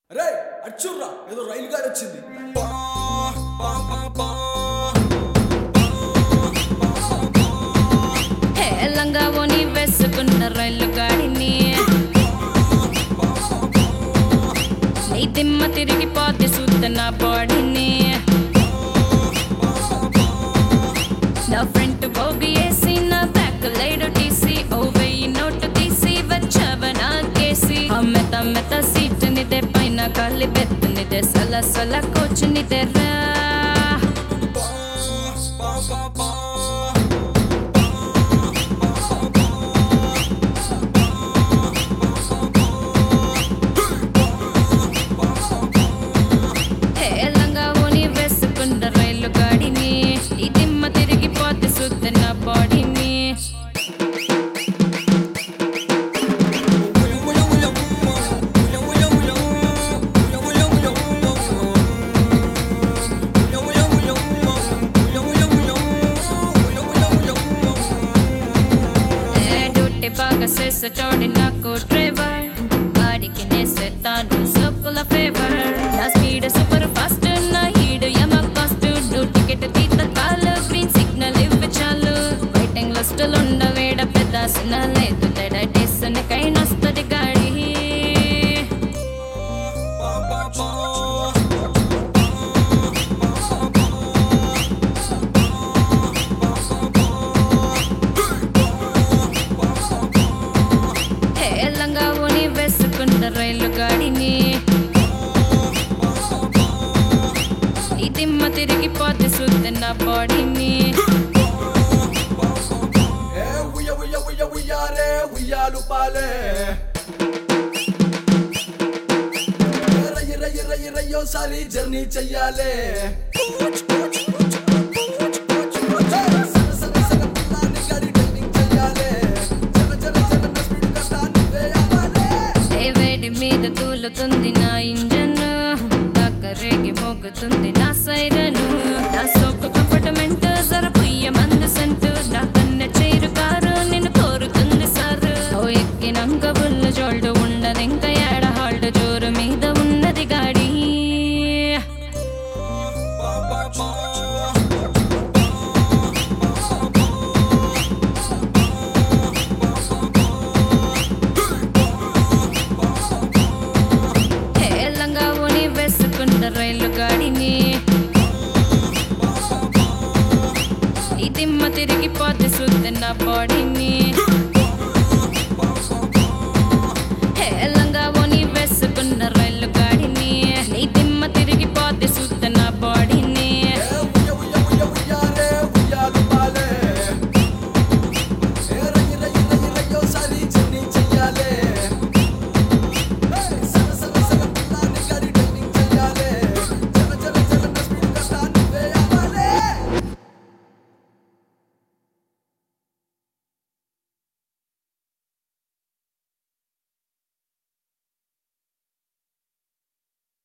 రే అచ్చుర్రా ఏదో రైలు గాడి వచ్చింది. లంగావోని వేసుకున్న రైలు గాడిని నీ దిమ్మ తిరిగిపోతే చూస్తున్న బాడీని నా ఫ్రంట్ బోగి వేసి నా బ్యాక్ లైడ్ తీసి ఓ వెయ్యి నోటు తీసి వచ్చావ నాకేసి మెత్త మెత్త సీట్ నిదే పైన కాలి బెత్తు నిదే సల సల కోచ్ నిదే రా రైలు గాడిని ఈ దిమ్మ తిరిగిపోతే సుద్దన బాడీని డ్యూటీ బాగా చేసేటోడి నాకు డ్రైవర్ గాడికి నేసే తాను సొక్కుల ఫేవర్ నా స్పీడ్ సూపర్ ఫాస్ట్ నా హీడ్ యమ టికెట్ తీత కాలు గ్రీన్ సిగ్నల్ ఇవ్వి చాలు వెయిటింగ్ లిస్టులు ఉండవేడ పెద్దాసిన లేదు తేడా టేస్తున్న కైనొస్తుంది గాడి లంగావోని వేసుకున్న రైలు గాడిని ఈ దిమ్మ తిరిగిపోతే సుద్దన బాడీని ఉయ్యాలు పాలే రయ్యోసారి జర్నీ చెయ్యాలే వేడి మీద తూలుతుంది నా ఇంజన్ రేగి మోగుతుంది నా సైరను నా సోకు కంఫర్టమెంట్ జర పుయ్య మందు సెంటు నా కన్న చేరు కారు నిన్ను కోరుతుంది సారు ఓ ఎక్కినంక బుల్లు జోల్డు ఉండదు ఇంకా ఏడ హాల్డ్ జోరు మీద ఉన్నది గాడి లంగావోని వేసుకున్న రైలు గాడిని ఈ దిమ్మ తిరిగిపోతే సుద్దన బాడీని